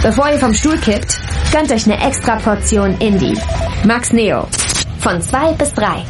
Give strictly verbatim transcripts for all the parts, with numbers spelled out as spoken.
Bevor ihr vom Stuhl kippt, gönnt euch eine extra Portion Indie. Max Neo. Von zwei bis drei.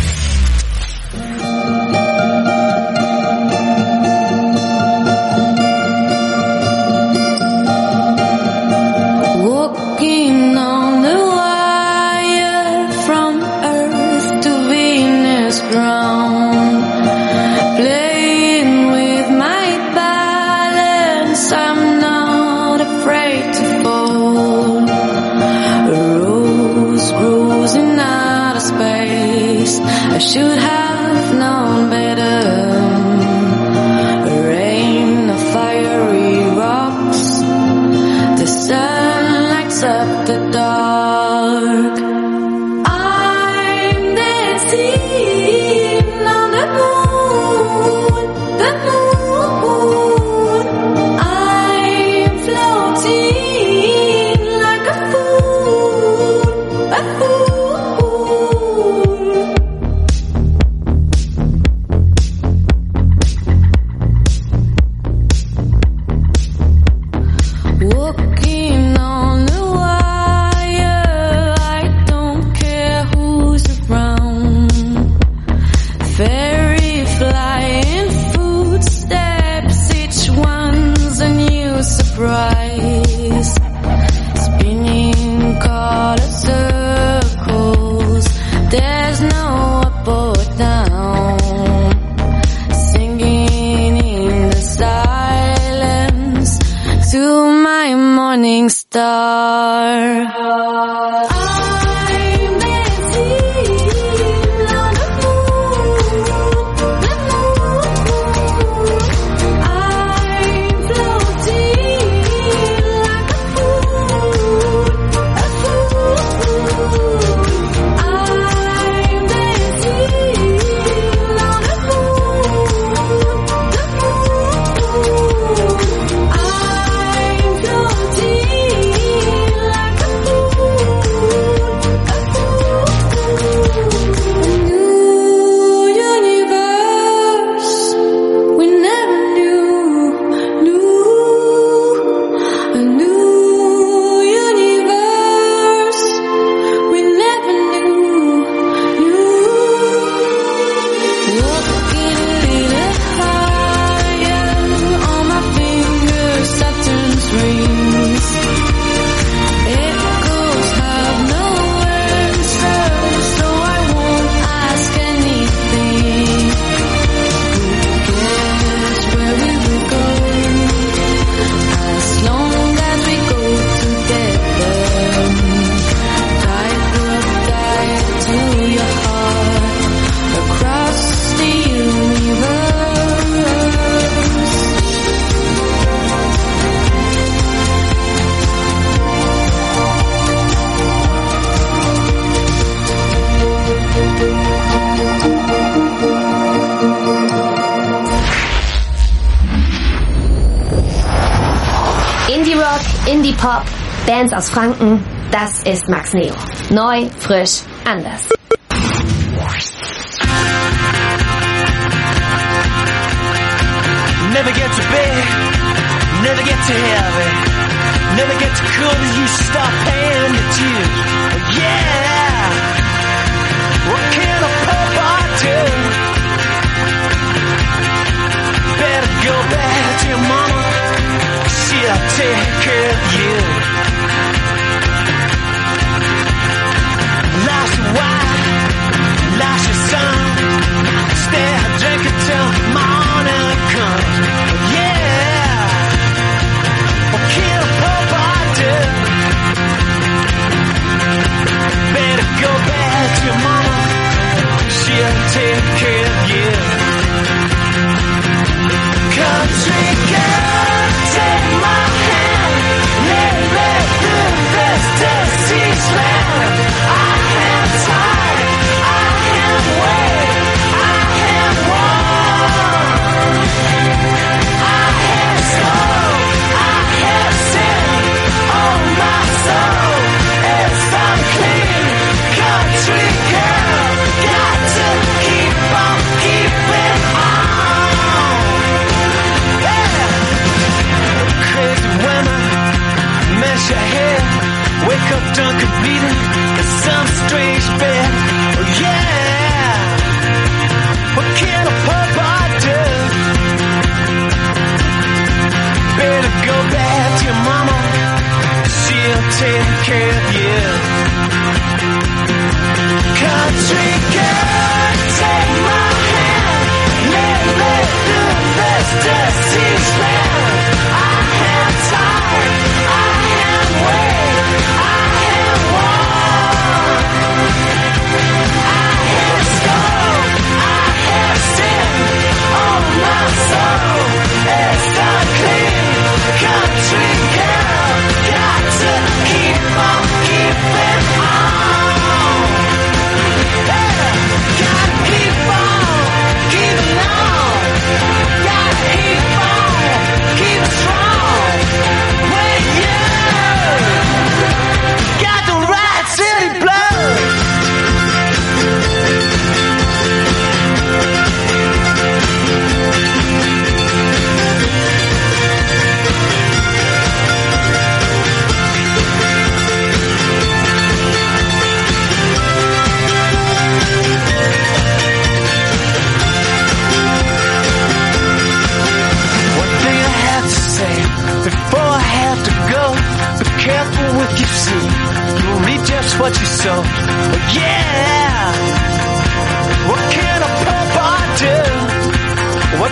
I should have known better. Rain of fiery rocks. The sun lights up the dark. I'm dancing on the moon, the moon. I'm floating like a fool, a fool. Indie-Pop, Bands aus Franken, das ist Max Neo. Neu, frisch, anders. Never get too big, never get too heavy, never get too cool as you stop paying the dues. Yeah, what can a pop I do? Better go back to your mama, she'll take care of you. Life's a wife, life's a son, stay drinking till morning comes. Yeah, what can a pop I do? Better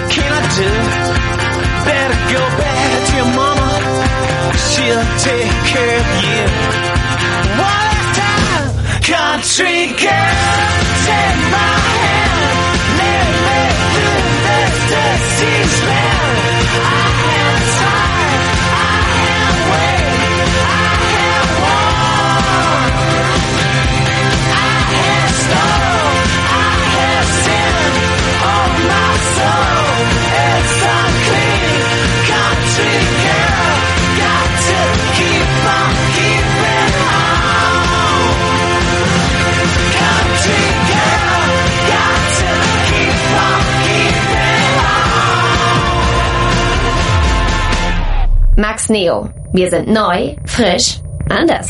can I do? Better go back to your mama. She'll take care of you. One last time, country girl, take my hand. Let me through this disease land. I am tired, I am weak, I have won. I have stolen, I have sinned. Oh, my soul, it's unclean. Country girl, got to keep on keeping on. Country girl, got to keep on keeping on. Max Neo. Wir sind neu, frisch, anders.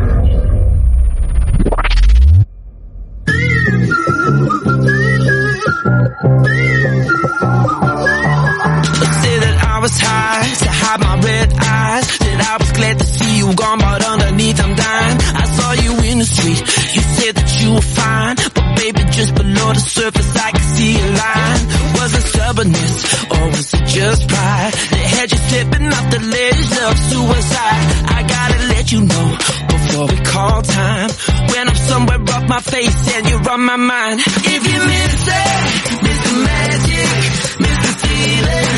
I was high to hide my red eyes. That I was glad to see you gone, but underneath I'm dying. I saw you in the street. You said that you were fine, but baby, just below the surface I could see a line. Was it stubbornness or was it just pride that had you slipping off the ledge of suicide? I gotta let you know before we call time, when I'm somewhere off my face and you're on my mind. If you miss it, miss the magic, miss the feeling.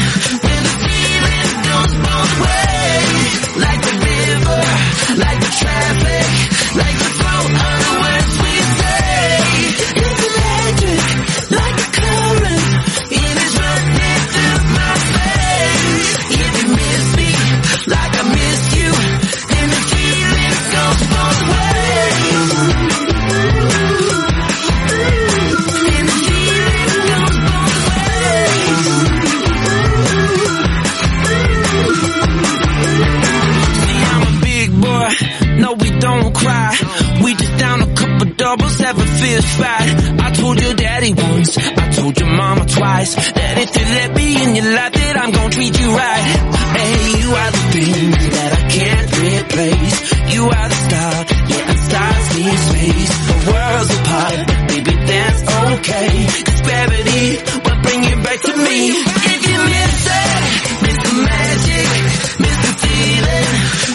Both ways, like the river, like the traffic, like the flow of the words we say. It's electric, like a current, it is running through my veins. If you miss me, like I miss you, then the feeling goes both ways. Then the feeling goes both ways. No, we don't cry. We just down a couple doubles, have a fist fight. I told your daddy once, I told your mama twice, that if you let me in your life, that I'm gonna treat you right. Hey, you are the thing that I can't replace. You are the star, yeah, and stars need space. The world's apart, but baby, that's okay. 'Cause gravity will bring you back to me. If you miss it, miss the magic, miss the feeling.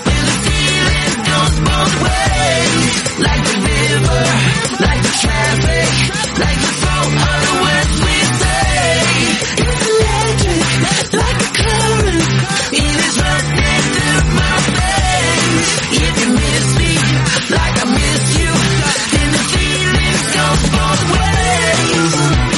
Both ways, like the river, like the traffic, like the flow of the words we say. It's electric, like a current, it is running through my veins. If you miss me, like I miss you, then the feeling goes both ways.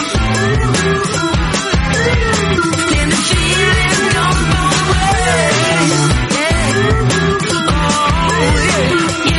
Then the feeling goes both ways. Yeah. Oh, yeah.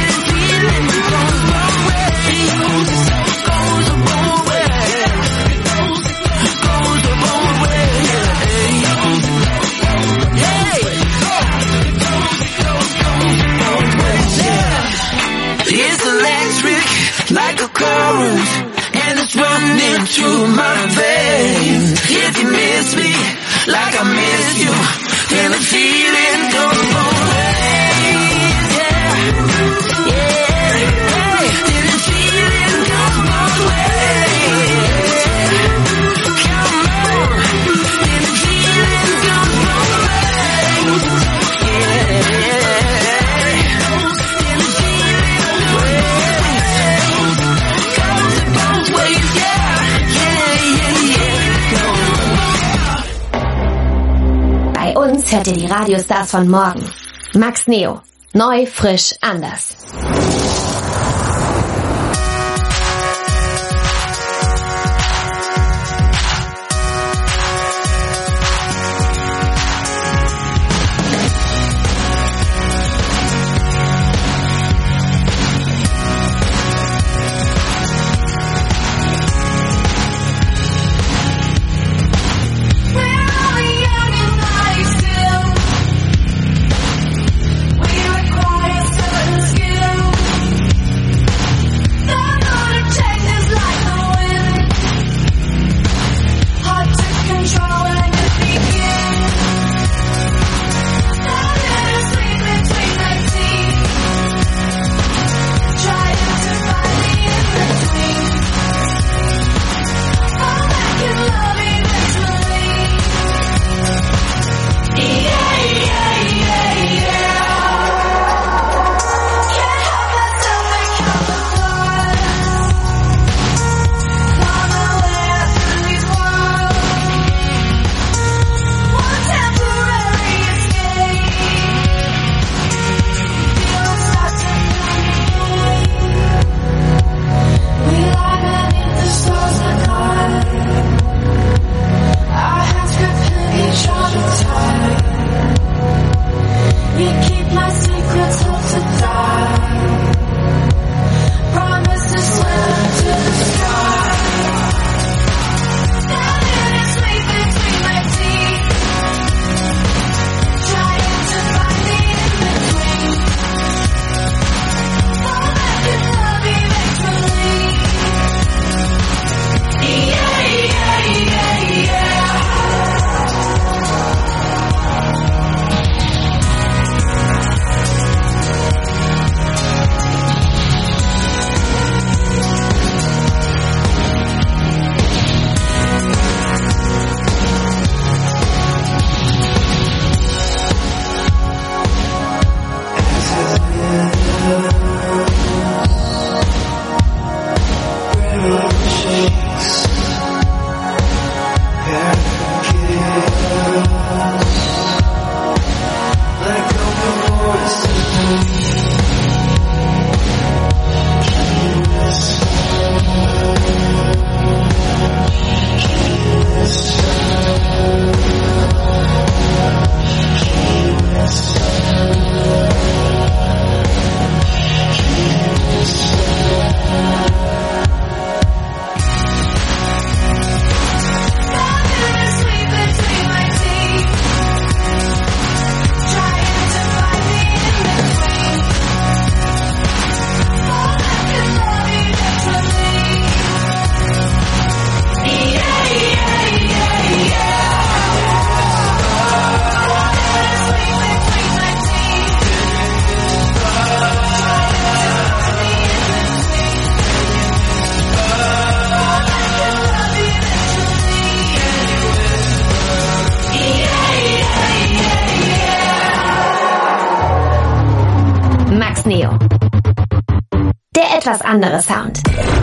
Like a current, and it's running through my veins. If you miss me, like I miss you, then the feeling goes both ways. Yeah, yeah, yeah. Then the feeling goes both ways. Come on, then the feeling goes both ways. Yeah, yeah. Bei uns hört ihr die Radiostars von morgen. Max Neo. Neu, frisch, anders. Skill. etwas andere Sound.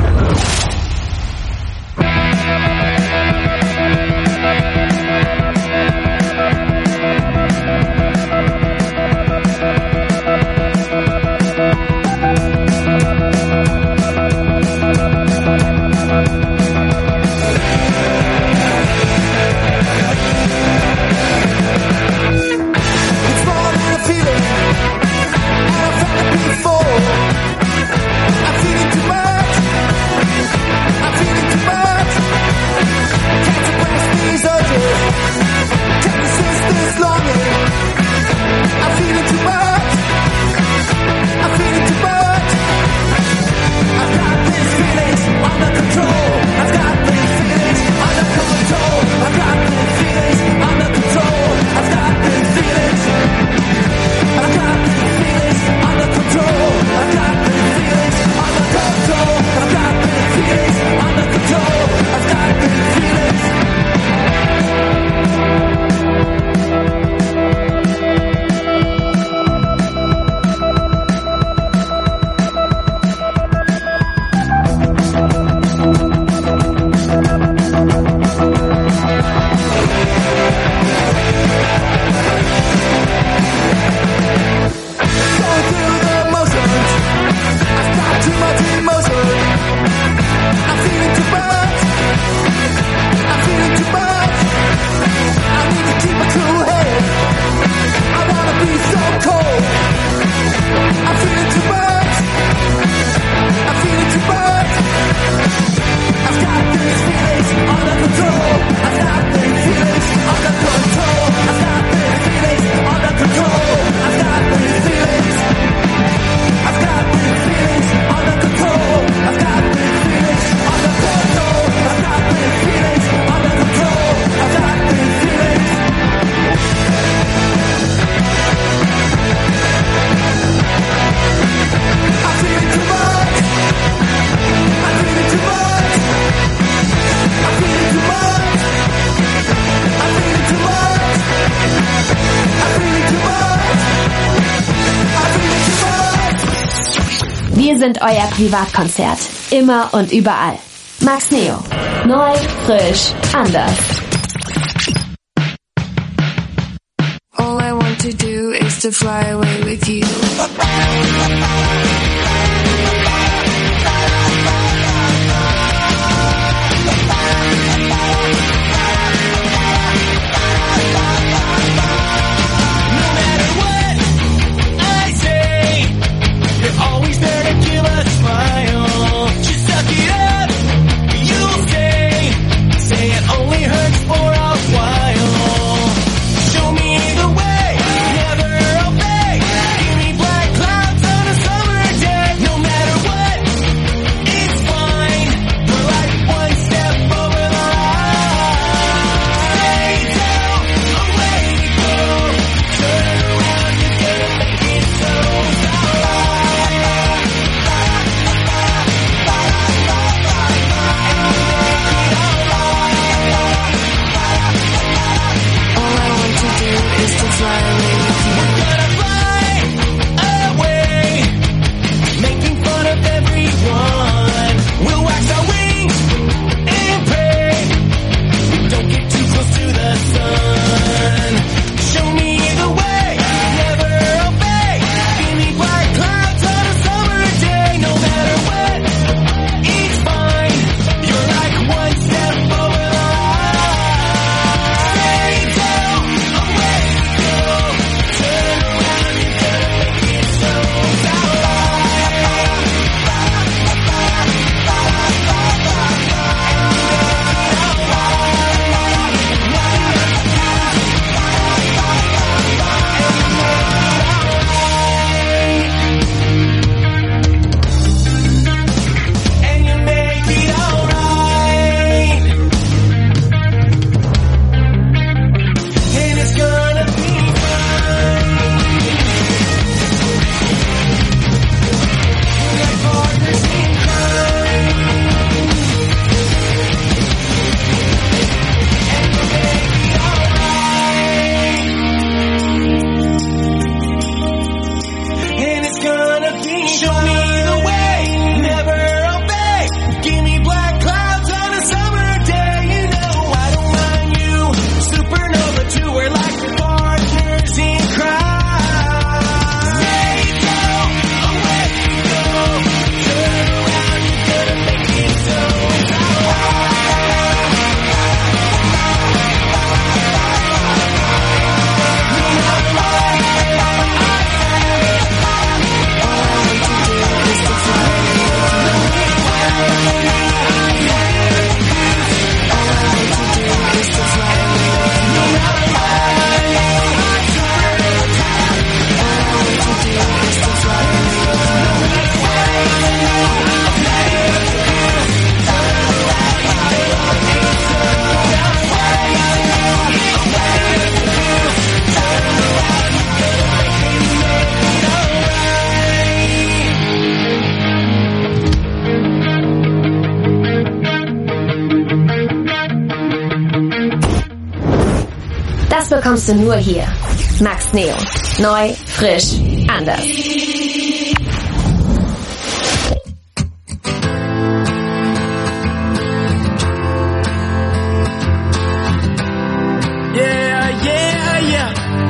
Wir sind euer Privatkonzert. Immer und überall. Max Neo. Neu, frisch, anders. All I want to do is to fly away with you. Day. Das bekommst du nur hier. Max Neo. Neu, frisch, anders. Yeah, yeah, yeah.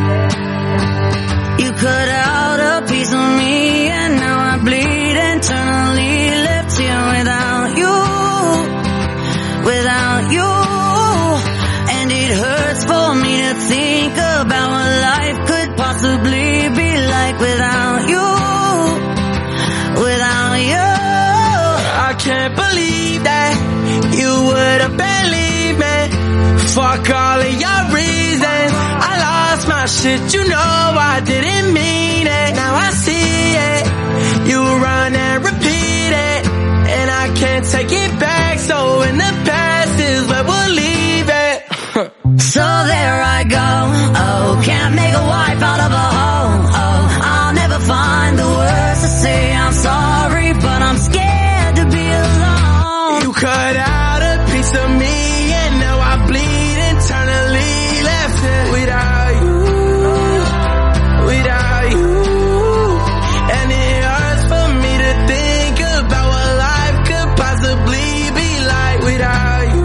You cut out a piece of me and now I bleed internally, left here without you, without you. And it hurts for me to think about what life could possibly be like without you, without you. I can't believe that you would have believed me. Fuck all of your reasons. I lost my shit, you know I didn't mean it. Now I see it. You run and repeat it, and I can't take it back. So in the past is where we'll leave it. So there I go. Oh, can't make a wife out of a hoe. Oh, I'll never find the words to say I'm sorry, but I'm scared to be alone. You cut out a piece of me and now I bleed internally, left it without you, without you. And it hurts for me to think about what life could possibly be like without you,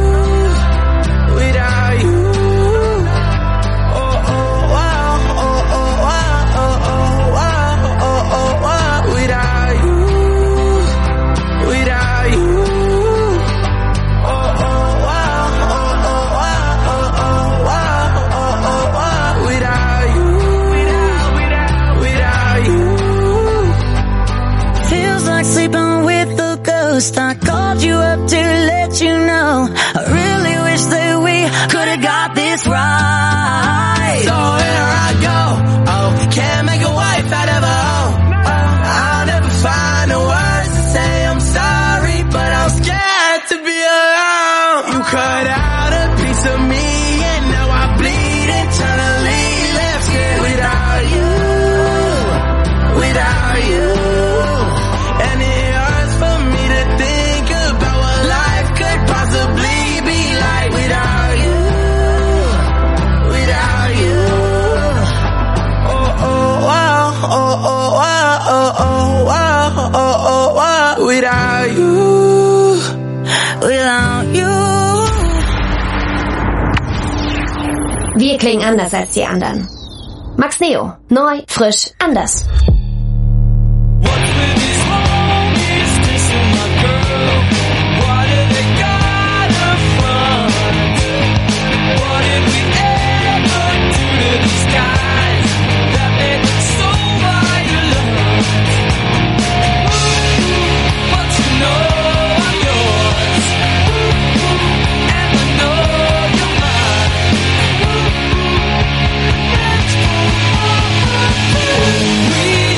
without you. Oh, oh, wow, oh, oh, wow, oh, oh, wow, oh, oh, wow, without you, without you. Oh, oh, wow, oh, oh, wow, oh, oh, wow, oh, oh, wow, without you, without, without, without you. Feels like sleeping with a ghost. I called you up to let you know I really wish that we could've got this right. So here I go. Oh, can't make a wife out of a hoe. Oh, I'll never find the words to say I'm sorry, but I'm scared to be alone. You cut out a piece of me and now I bleed internally, left it without you, without you. And it hurts for me to think about what life could possibly be like without you, without you. Oh, oh, wow, oh, oh, wow, oh, oh, wow, oh, oh, wow, without you, without you. Wir klingen anders als die anderen. Max Neo. Neu, frisch, anders. We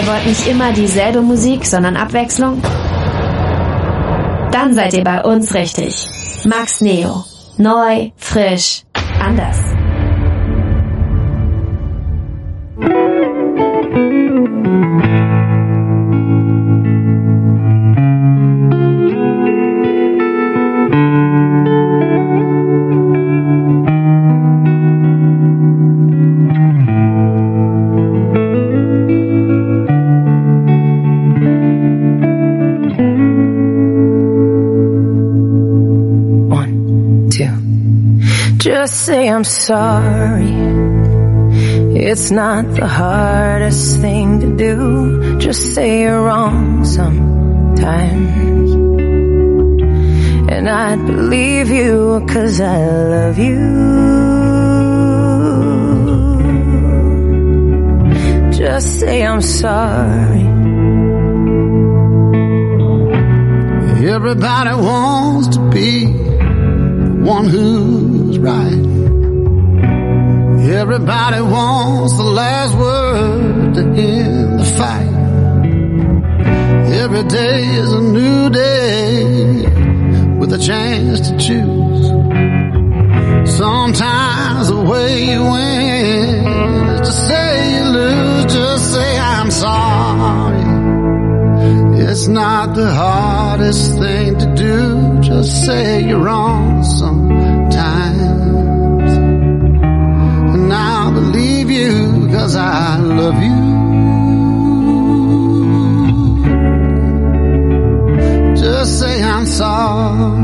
Ihr wollt nicht immer dieselbe Musik, sondern Abwechslung? Dann seid ihr bei uns richtig. Max Neo. Neu, frisch, anders. Just say I'm sorry. It's not the hardest thing to do. Just say you're wrong sometimes. And I'd believe you 'cause I love you. Just say I'm sorry. Everybody wants to be the one who's right. Everybody wants the last word to end the fight. Every day is a new day with a chance to choose. Sometimes the way you win is to say you lose. Just say I'm sorry. It's not the hardest thing to do. Just say you're wrong sometimes. And I'll believe you 'cause I love you. Just say I'm sorry.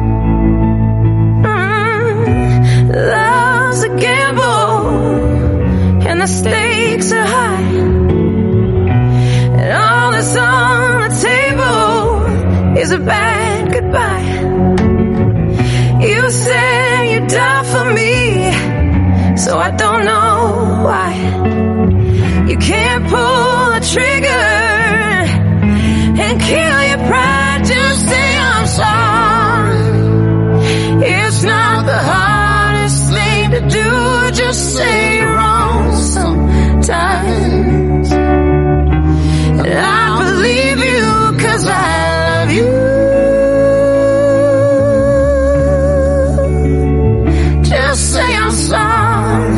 Mm, love's a gamble and the stakes are high. And all that's on the table is a bad goodbye. You said you'd die for me, so I don't know why. You can't pull the trigger and kill your pride. Just say I'm sorry. It's not the hardest thing to do. Just say you're wrong sometimes. And I believe you 'cause I love you. Just say I'm sorry.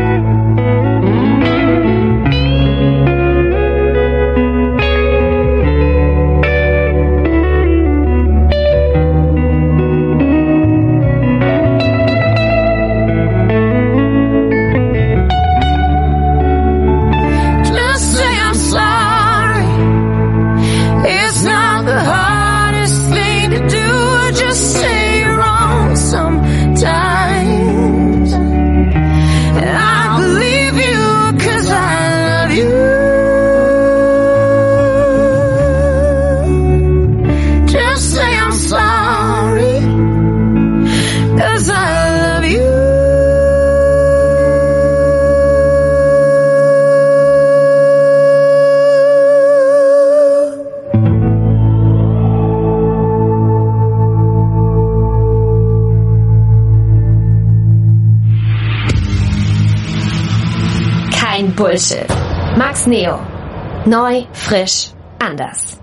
Bullshit. Max Neo. Neu, frisch, anders.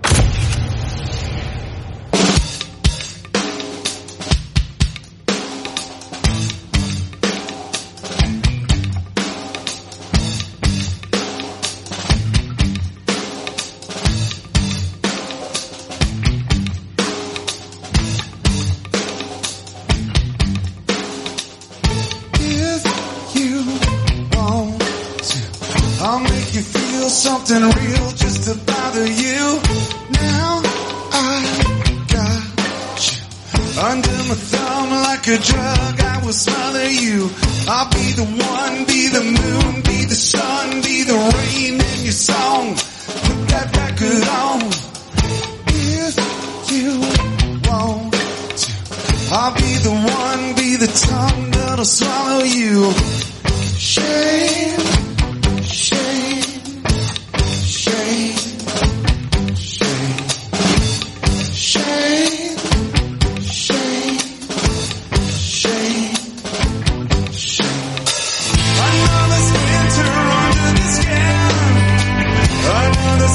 Something real just to bother you. Now I got you under my thumb like a drug. I will smother you. I'll be the one, be the moon, be the sun, be the rain in your song. Put that record on. If you want to, I'll be the one, be the tongue that'll swallow you. Shame. Another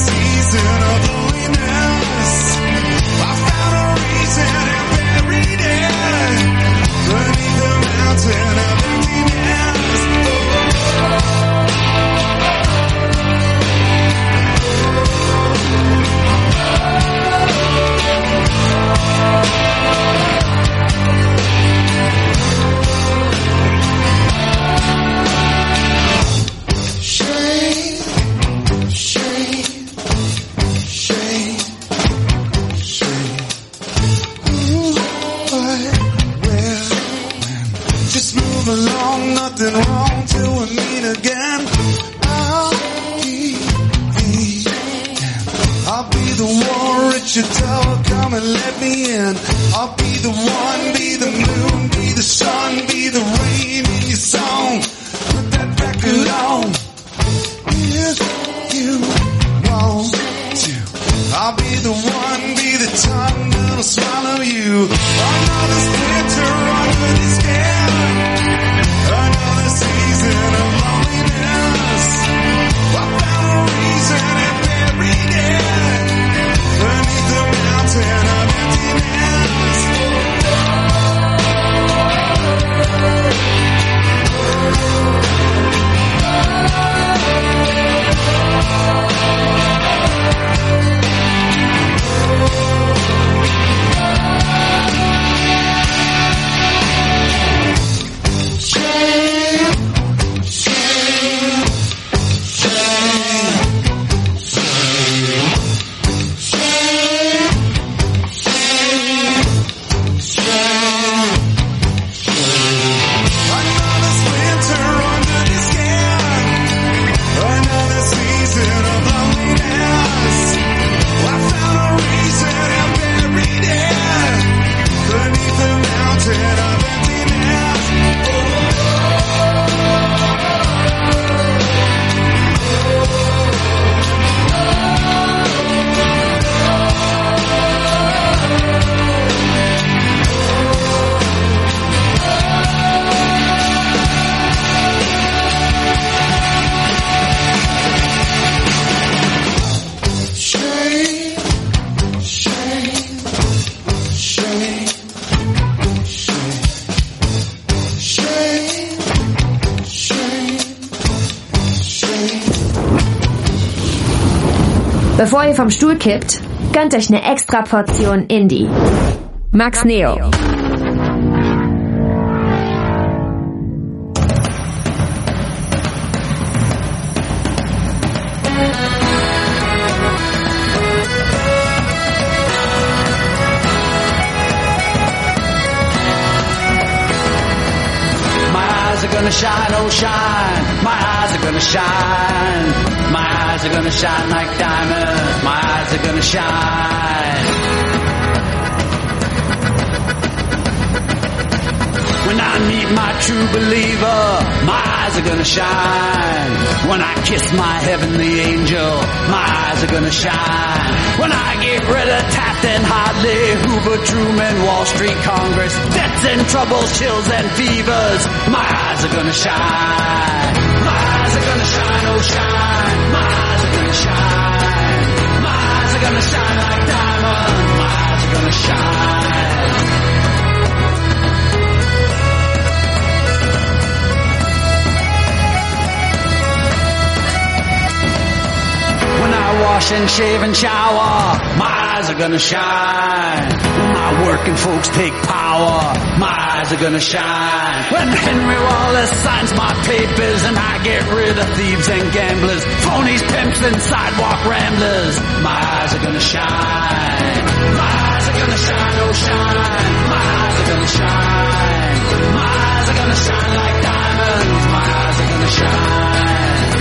at your door, come and let me in. I'll be the one, be the moon, be the sun, be the rain in your song. Put that record on. If you want to, I'll be the one, be the tongue that'll swallow you. Another splinter under the skin, another season of loneliness. I found a reason and buried it beneath the mountain of emptiness. Bevor ihr vom Stuhl kippt, gönnt euch eine extra Portion Indie. Max Neo. Gonna shine, oh shine, my eyes are gonna shine, my eyes are gonna shine like diamonds, my eyes are gonna shine. When I meet my true believer, my eyes are gonna shine. When I kiss my heavenly angel, my eyes are gonna shine. When I get rid of Taft and Hartley, Hoover, Truman, Wall Street, Congress, debts and troubles, chills and fevers, my eyes are gonna shine. My eyes are gonna shine, oh shine. My eyes are gonna shine. My eyes are gonna shine like diamonds. My eyes are gonna shine. When I wash and shave and shower, my eyes are gonna shine. When my working folks take power, my eyes are gonna shine. When Henry Wallace signs my papers and I get rid of thieves and gamblers, phonies, pimps and sidewalk ramblers, my eyes are gonna shine. My eyes are gonna shine, oh shine. My eyes are gonna shine. My eyes are gonna shine like diamonds. My eyes are gonna shine.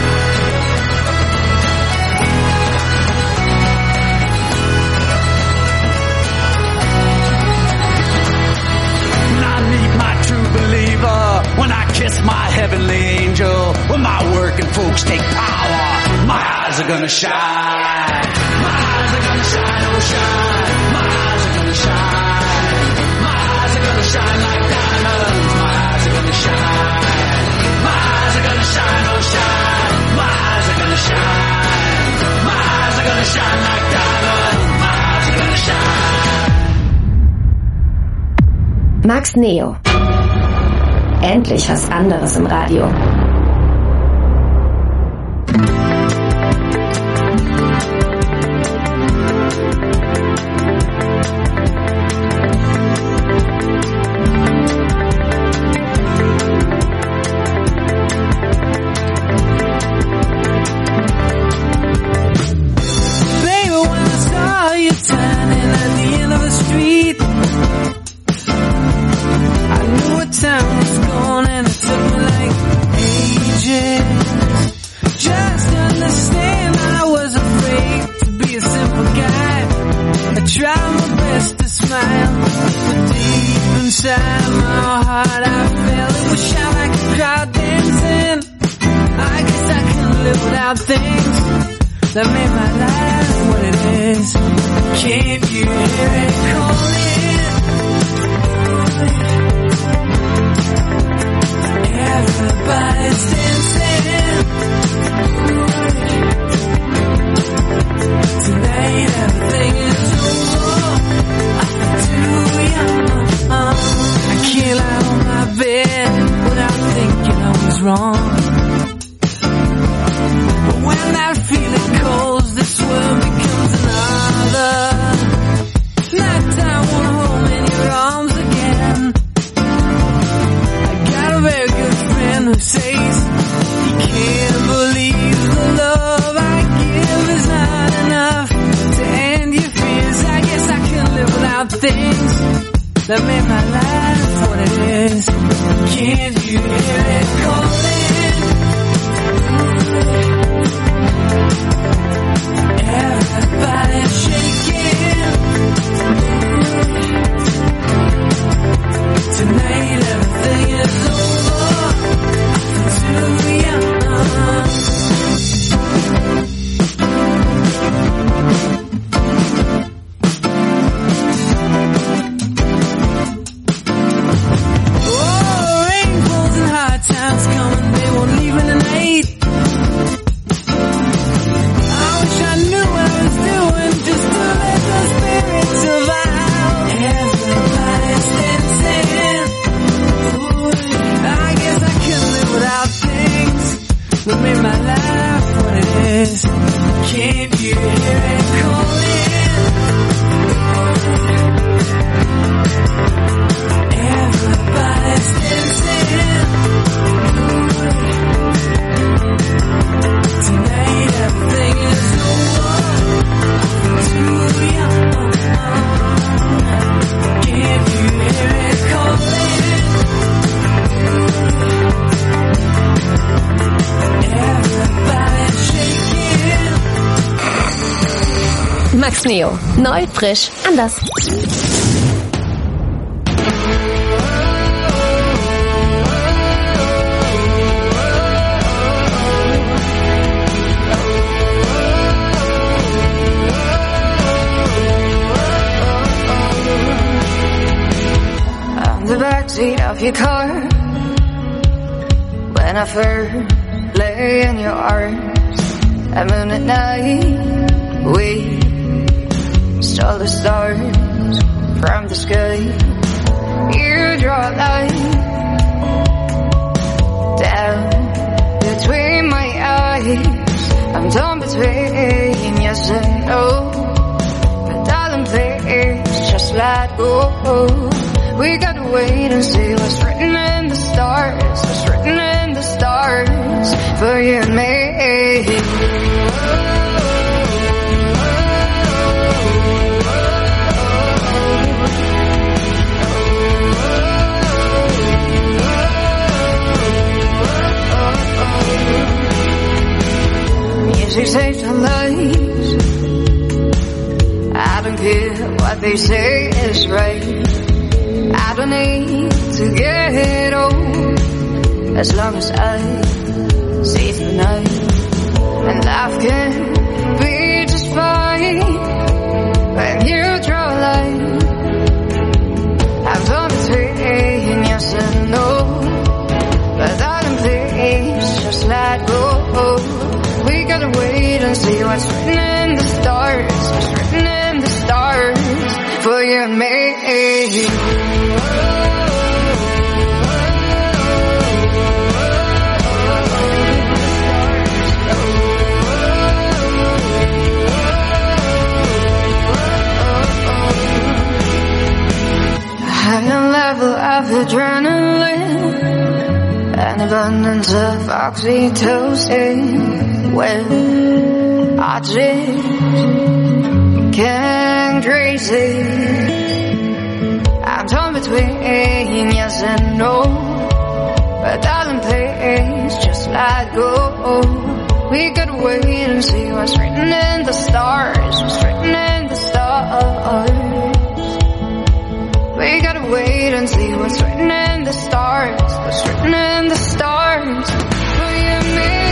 When I kiss my heavenly angel, when my working folks take power, my eyes are gonna shine. My eyes are gonna shine, oh shine. My eyes are gonna shine. My eyes are gonna shine like diamonds. My eyes are gonna shine. My eyes are gonna shine, oh shine. My eyes are gonna shine. My eyes are gonna shine like diamonds. My eyes are gonna shine. Max Neo. Endlich was anderes im Radio. Time was gone and it took me like eight smile, but deep inside my heart I feel it was shine like a crowd dancing. I guess I can live without things that made my life what it is. Can't you hear it calling? Everybody's dancing. Tonight everything is over. I'm too young. I can't lie on my bed without thinking I was wrong. But when that feeling calls, this world becomes another. Nighttime won't hold me in your arms again. I got a very good friend who says he can't believe the love I give is not enough to end your fears. I guess I can live without things that made my life what it is. Can't you hear it calling? Everybody's shaking. Tonight everything is over. I'm too young. What made my life what it is? Can't you hear it calling? Everybody's dancing. Tonight everything is over. Too young. Can't you hear it calling? Max Neo. Neu, frisch, anders. On the backseat of your car, when I first lay in your arms, at moon at night, we stole the stars from the sky. You draw a line down between my eyes. I'm torn between yes and no, but darling, please just let go. We gotta wait and see what's written in the stars. What's written in the stars for you and me. Music saves our lives. I don't care what they say is right. I don't need to get old as long as I see the night. And life can be just fine when you draw a line. I'm torn between yes and no, but darling, please just let go. We gotta wait and see what's written in the stars. What's written in the stars for you and me. High level of adrenaline, an abundance of oxytocin. Well, I just can't trace it. I'm torn between yes and no, but darling, please just let go. We gotta wait and see what's written in the stars. What's written in the stars We gotta wait and see what's written in the stars, what's written in the stars. For you and me.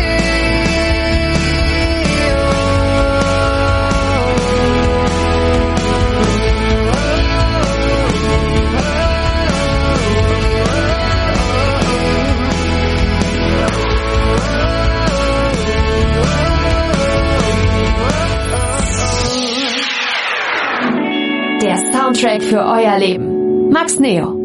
Der Soundtrack für euer Leben. Max Neo.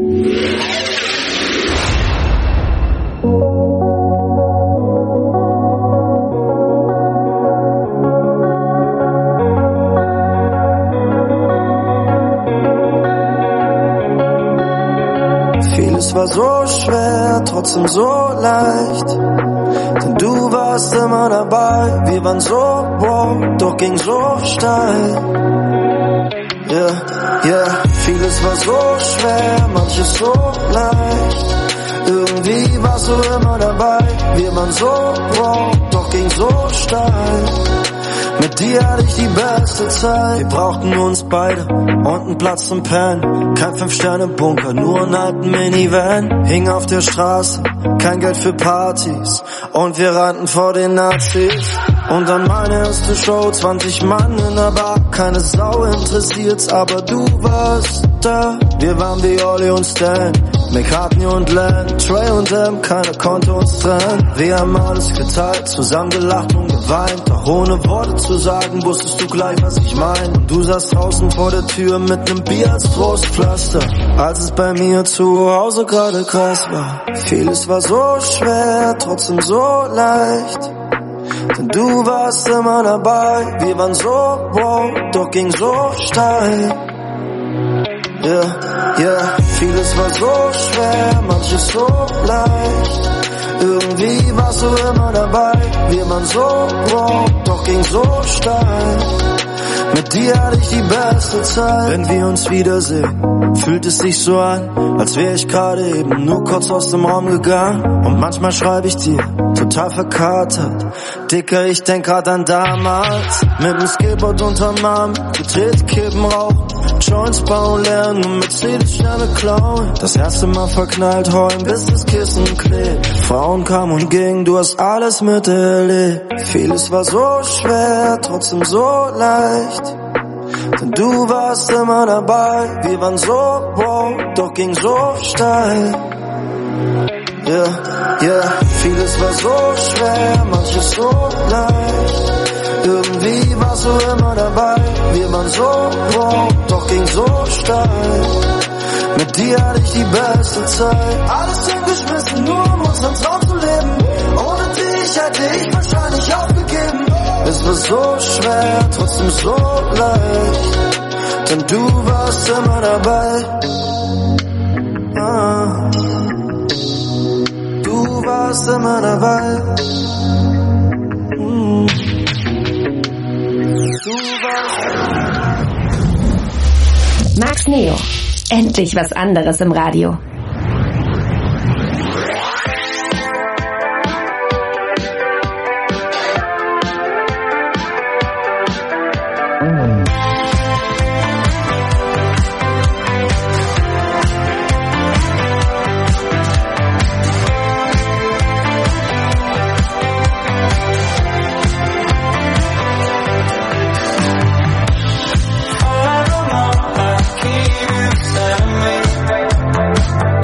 Vieles war so schwer, trotzdem so leicht. Denn du warst immer dabei, wir waren so wow, doch ging so steil. Yeah, yeah, vieles war so schwer, manches so leicht. Irgendwie warst du immer dabei, wir waren so wow, doch ging so steil. Mit dir hatte ich die beste Zeit. Wir brauchten uns beide und einen Platz zum Pennen. Kein Fünf-Sterne-Bunker, nur einen alten Minivan. Hing auf der Straße, kein Geld für Partys und wir rannten vor den Nazis. Und dann meine erste Show, zwanzig Mann in der Bar. Keine Sau interessiert's, aber du warst da. Wir waren wie Olli und Stan, McCartney und Len, Trey und M, keiner konnte uns trennen. Wir haben alles geteilt, zusammen gelacht und geweint. Doch ohne Worte zu sagen, wusstest du gleich, was ich mein. Und du saßt draußen vor der Tür mit nem Bier als Trostpflaster, als es bei mir zu Hause gerade krass war. Vieles war so schwer, trotzdem so leicht. Denn du warst immer dabei, wir waren so wow, doch ging so steil. Yeah, yeah, vieles war so schwer, manches so leicht. Irgendwie warst du immer dabei, wir waren so wow, doch ging so steil. Mit dir hatte ich die beste Zeit. Wenn wir uns wiedersehen, fühlt es sich so an, als wäre ich gerade eben nur kurz aus dem Raum gegangen. Und manchmal schreibe ich dir, total verkatert, Dicker, ich denk grad an damals. Mit dem Skateboard unterm Arm, gedreht, Kippen rauchen, Joints bauen lernen und Mercedes-Sterne klauen. Das erste Mal verknallt, heulen, bis das Kissen klebt. Frauen kamen und gingen, du hast alles miterlebt. Vieles war so schwer, trotzdem so leicht. Denn du warst immer dabei, wir waren so wow, doch ging so steil. Yeah, yeah, vieles war so schwer, manches so leicht. Irgendwie warst du immer dabei, wir waren so wow, doch ging so steil. Mit dir hatte ich die beste Zeit. Alles hingeschmissen, nur um unseren Traum zu leben. Ohne dich hätte ich wahrscheinlich aufgegeben. Es war so schwer, trotzdem so leicht. Denn du warst immer dabei. Ah. Du warst immer dabei. Mm. Du warst. Max Neo. Endlich was anderes im Radio. I don't know, I keep you telling me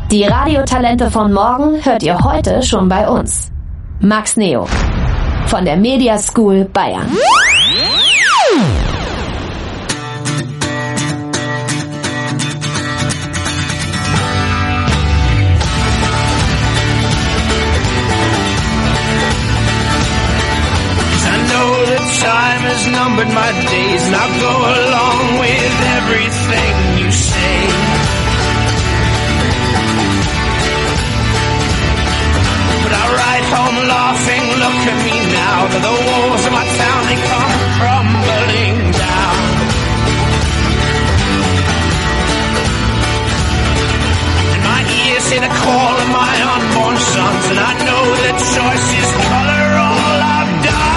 Die Radiotalente von morgen hört ihr heute schon bei uns. Max Neo von der Media School Bayern. Time has numbered my days, and I'll go along with everything you say. But I ride home laughing, look at me now, that the walls of my town, they come crumbling down. And my ears hear the call of my unborn sons, and I know that choice is color all I've done.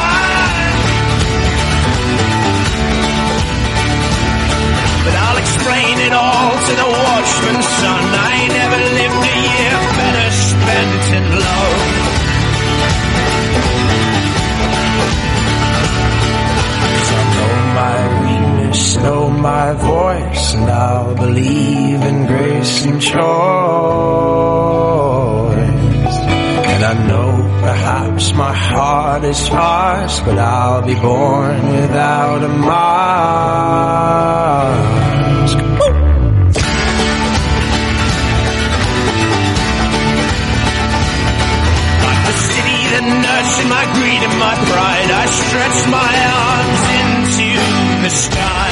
But I'll explain it all to the watchman's son. I ain't never lived a year better spent in love. Cause I know my weakness, know my voice, and I'll believe in grace and choice. And I know perhaps my heart is harsh, but I'll be born without a mask. Woo! Like the city that nurtured my greed and my pride, I stretch my arms into the sky.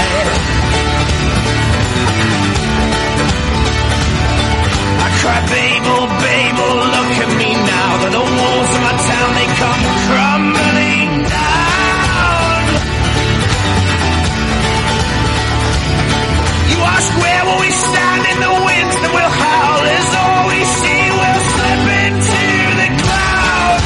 I cry, Babel, Babel, look at me now, that the walls of my town, they come crumbling down. You ask where will we stand in the winds that will howl, as all we see will slip into the cloud.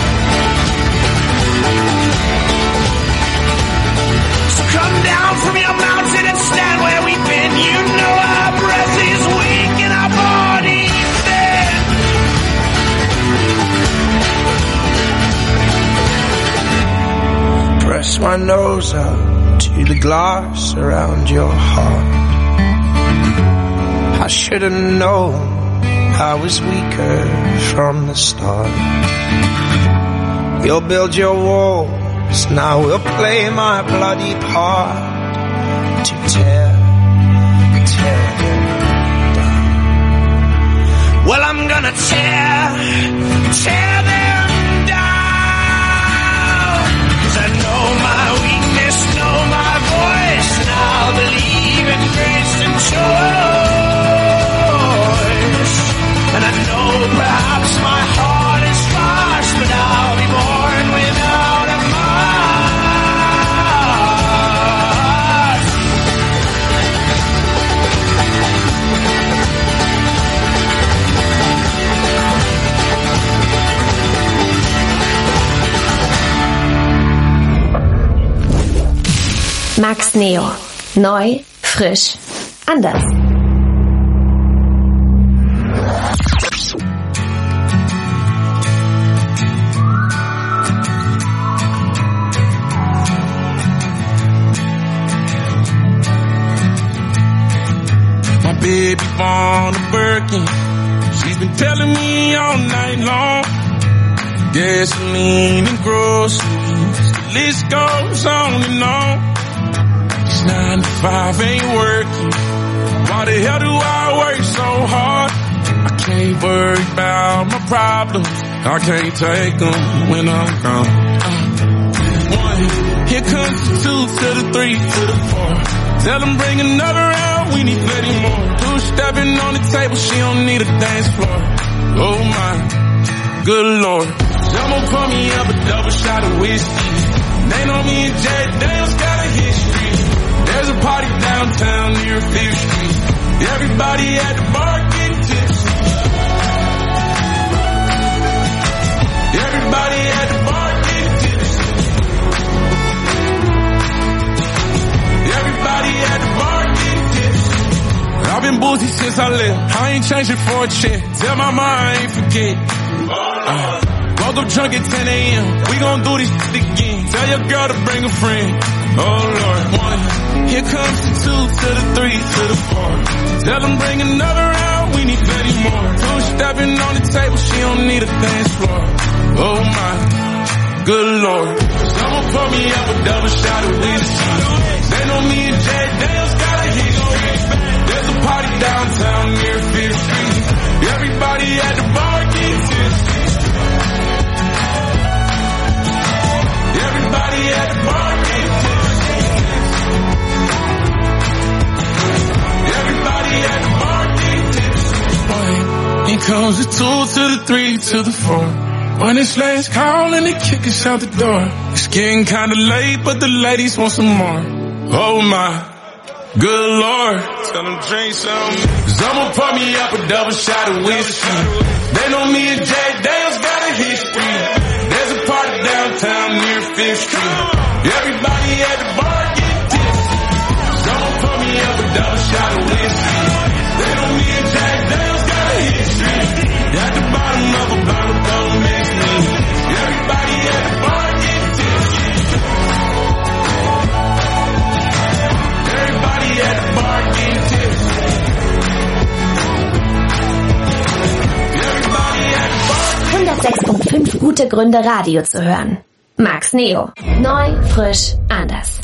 So come down from your mountain and stand where we've been. You know our breath is weak and our body thin. Press my nose up to the glass around your heart. I should have known I was weaker from the start. You'll build your walls, now we'll play my bloody part to tear, tear them down. Well, I'm gonna tear, tear them down. Cause I know my weakness, know my voice, and I'll believe in grace and choice. And I know perhaps my heart is harsh, but I'll be born without a Max Neo. Neu, frisch, anders. My baby born a Birkin. She's been telling me all night long. Gasoline and groceries, the list goes on and on. Nine to five ain't working. Why the hell do I work so hard? I can't worry about my problems. I can't take them when I'm gone. Uh, one, here comes the two to the three to the four. Tell them bring another round, we need plenty more. Two stepping on the table, she don't need a dance floor. Oh my, good lord. Someone pour me up a double shot of whiskey. They know me and Jay Daniels got a history. There's a party downtown near Fifth Street. Everybody at the bar getting tipsy. Everybody at the bar getting tipsy. Everybody at the bar getting tipsy. I've been boozy since I left. I ain't changing for a check. Tell my mom I ain't forget. Uh, woke up drunk at ten a.m. We gon' do this shit again. Tell your girl to bring a friend. Oh Lord, one. Here comes the two to the three to the four. Tell them bring another round, we we need plenty more. Two stepping on the table, she don't need a dance floor. Oh my, good lord. Someone pour me up a double shot of whiskey. They know me and Jack Daniels got a history. There's a party downtown near Fifth Street. Everybody at the bar getting tipsy. Everybody at the bar getting tipsy. Everybody at the bar getting tipsy. One, it comes the two to the three to the four. When it's last call and they kick us out the door. It's getting kinda late, but the ladies want some more. Oh my, good lord. Tell them drink some. Someone pour me up a double shot of whiskey. They know me and Jack Daniels got a history. There's a party downtown near Fifth Street. Everybody at the bar getting tipsy. Someone pour me up a double shot of whiskey. They know me and Jack Daniels got a history. At the bottom of a bottle, don't miss me. Everybody at the bar getting tipsy. Everybody at the bar getting tipsy. Everybody at the bar. hundertsechs Komma fünf gute Gründe, Radio zu hören. Max Neo. Neu, frisch, anders.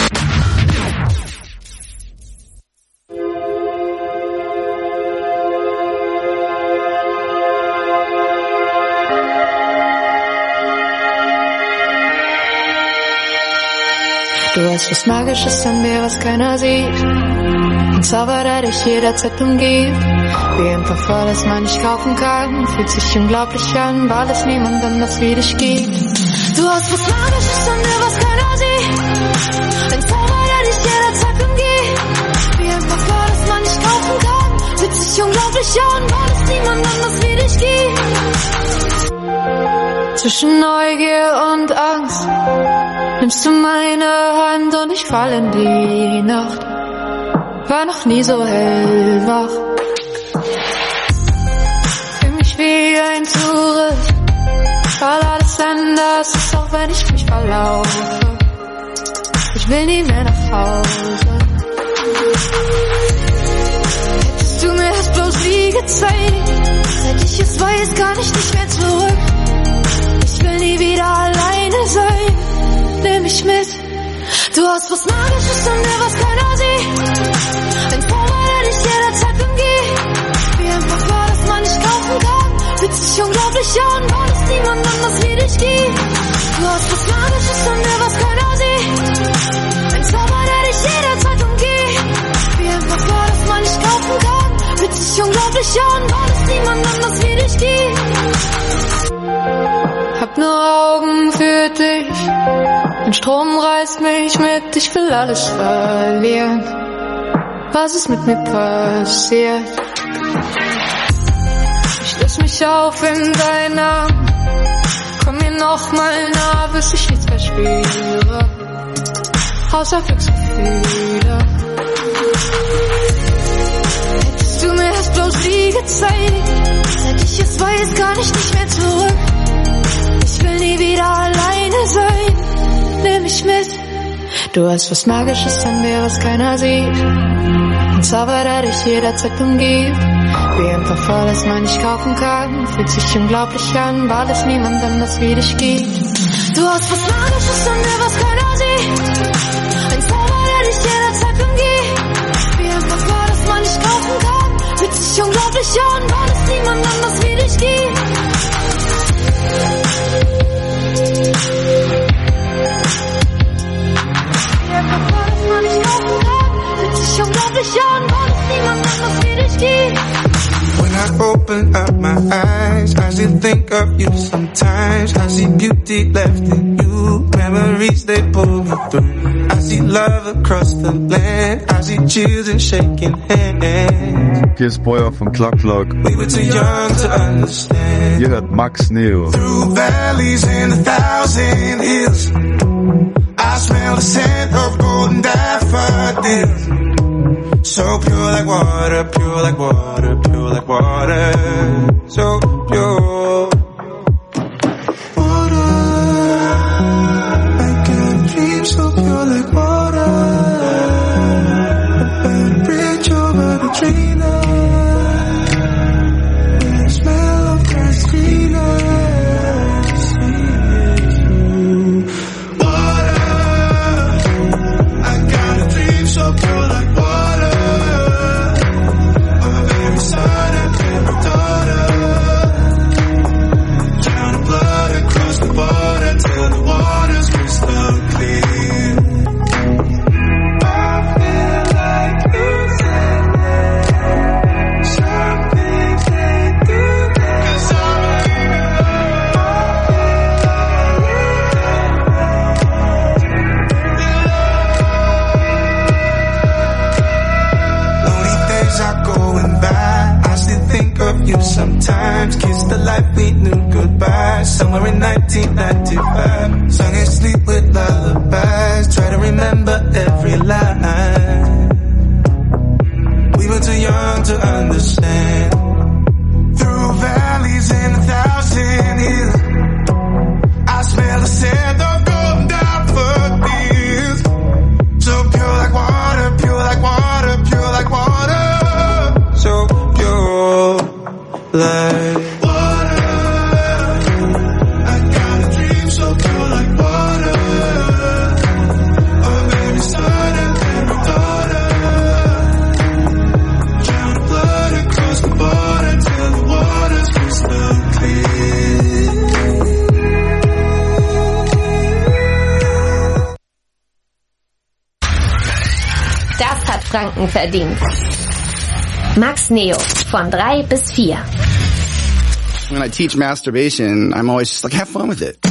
Du hast was Magisches an mir, was keiner sieht. Ein Zauber, der dich jederzeit umgibt. Wie ein Parfum, das man nicht kaufen kann. Fühlt sich unglaublich an, weil es niemand anders wie dich gibt. Du hast was Magisches an mir, was keiner sieht. Ein Zauber, der dich jederzeit umgibt. Wie ein Parfum, das man nicht kaufen kann. Fühlt sich unglaublich an, weil es niemand anders wie dich gibt. Zwischen Neugier und Angst nimmst du meine Hand und ich fall in die Nacht. War noch nie so hellwach. Fühl mich wie ein Tourist, weil alles anders ist, auch wenn ich mich verlaufe. Ich will nie mehr nach Hause. Hättest du mir das bloß nie gezeigt, seit ich es weiß, kann ich nicht mehr zurück. Ich will nie wieder alleine sein. Nimm mich mit. Du hast was Magisches an mir, was keiner sieht. Ein Zauber, der dich jederzeit umgeht. Wie ein Parfum, das man nicht kaufen kann. Fühlt sich unglaublich an, weil es niemand anders wie dich gibt. Du hast was Magisches an mir, was keiner sieht. Ein Zauber, der dich jederzeit umgeht. Wie ein Parfum, das man nicht kaufen kann. Fühlt sich unglaublich an, weil es niemand anders wie dich gibt. Hab nur Augen für dich. Ein Strom reißt mich mit, ich will alles verlieren. Was ist mit mir passiert? Ich löse mich auf in deinen Arm. Komm mir noch mal nah, bis ich nichts mehr spüre. Außer Glücksgefühle. Hättest du mir das bloß nie gezeigt, seit ich es weiß, kann ich nicht mehr zurück. Ich will nie wieder alleine sein. Nimm mich mit. Du hast was Magisches an mir, was keiner sieht. Ein Zauber, der dich jederzeit umgibt. Wie ein Parfum, das man nicht kaufen kann. Fühlt sich unglaublich an, weil es niemand anders wie dich gibt. Du hast was Magisches an mir, was keiner sieht. Ein Zauber, der dich jederzeit umgibt. Wie ein Parfum, das man nicht kaufen kann. Fühlt sich unglaublich an, weil es niemand anders wie dich gibt. When I open up my eyes, I still think of you sometimes. I see beauty left in you, memories they pull me through. I see love across the land, I see children shaking hands. Hier ist Boyer von Cluck Cluck. We were too young to understand. Ihr hört Max Neo. Through valleys and a thousand hills, I smell the scent of golden daffodils. So pure like water, pure like water, pure like water. So pure. Water, like a dream, so pure like water. A bad bridge over the tree line. sometimes. Kiss the life we knew goodbye. Somewhere in nineteen ninety-five. Sung and sleep with lullabies. Try to remember every line. We were too young to understand. Through valleys and a thousand hills, I smell the sand of golden daffodils. So pure like water, pure like water, pure like water. So pure like water. I got a dream so pure like water. Of every son and every daughter. Drown the blood across the border till the water's crystal clear. Das hat Franken verdient. Max Neo von drei bis vier. When I teach masturbation, I'm always just like, have fun with it.